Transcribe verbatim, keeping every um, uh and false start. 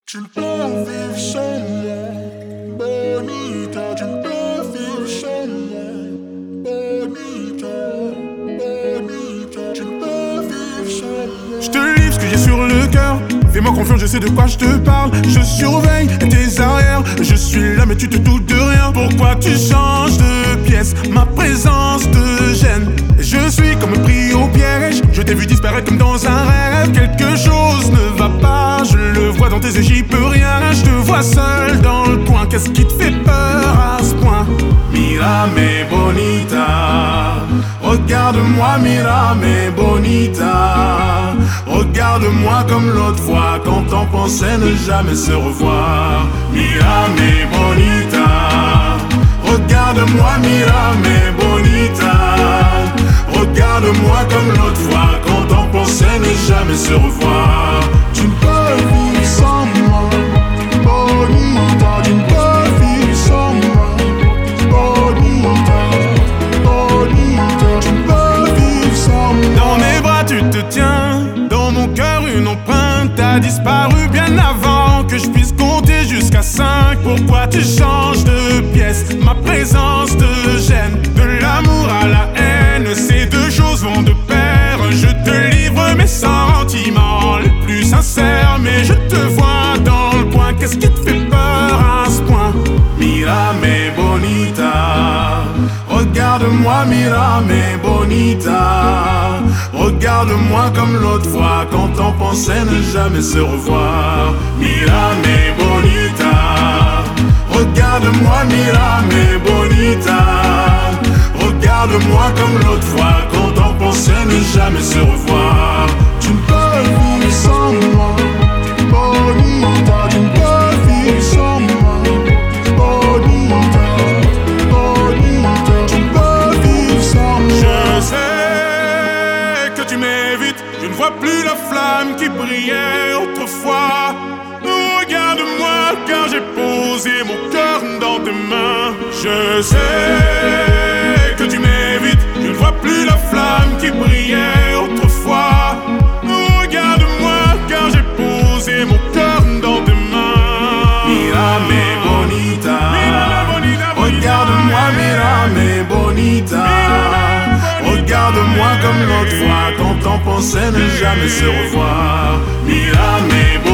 Tu ne peux vivre sans moi, bonita. Tu ne peux vivre sans moi, bonita, bonita. Tu ne peux vivre sans moi. Je te livre ce que j'ai sur le cœur. Fais-moi confiance, je sais de quoi je te parle. Je surveille tes arrières. Je suis là mais tu te doutes de rien. Pourquoi tu changes de pièce? Ma présence te gêne. Je suis comme pris au piège. Je t'ai vu disparaître comme dans un rêve. Quelque chose ne va pas, je le vois dans tes yeux, j'y peux rien. Je te vois seul dans le coin. Qu'est-ce qui te fait peur à ce point? Mira me bonita, regarde-moi, mira me bonita. Regarde-moi comme l'autre fois, quand on pensait ne jamais se revoir. Mira me bonita, regarde-moi, mira me bonita. Regarde-moi comme l'autre fois, quand on pensait ne jamais se revoir. Tu ne peux vivre sans moi, bonita. Tu ne peux vivre sans moi, bonita, bonita. Tu ne peux vivre sans moi. Dans mes bras tu te tiens, dans mon cœur une empreinte. T'as disparu bien avant que je puisse compter jusqu'à cinq. Pourquoi tu changes de pièce? Ma présence te gêne. De l'amour à la haine, ces deux choses vont de pair. Je te livre mes sentiments les plus sincères, mais je te vois dans le coin. Qu'est-ce qui te fait peur à ce point? Mira me bonita, regarde-moi, mira me bonita. Regarde-moi comme l'autre fois, quand on pensait ne jamais se revoir. Mira me bonita, regarde-moi, mira me bonita. Regarde-moi comme l'autre fois, quand on pensait ne jamais se revoir. Tu ne peux vivre sans moi, bonita. Tu ne peux vivre sans moi, bonita, bonita. Tu ne peux vivre sans moi. Je sais que tu m'évites, je ne vois plus la flamme qui brillait autrefois. Regarde-moi car j'ai posé mon cœur dans tes mains. Je sais que tu m'évites, je ne vois plus la flamme qui brillait autrefois. Regarde-moi car j'ai posé mon cœur dans tes mains. Mira me bonita, regarde-moi, mira me bonita. Regarde-moi comme l'autre fois, quand on pensait ne jamais se revoir. Mira me bonita.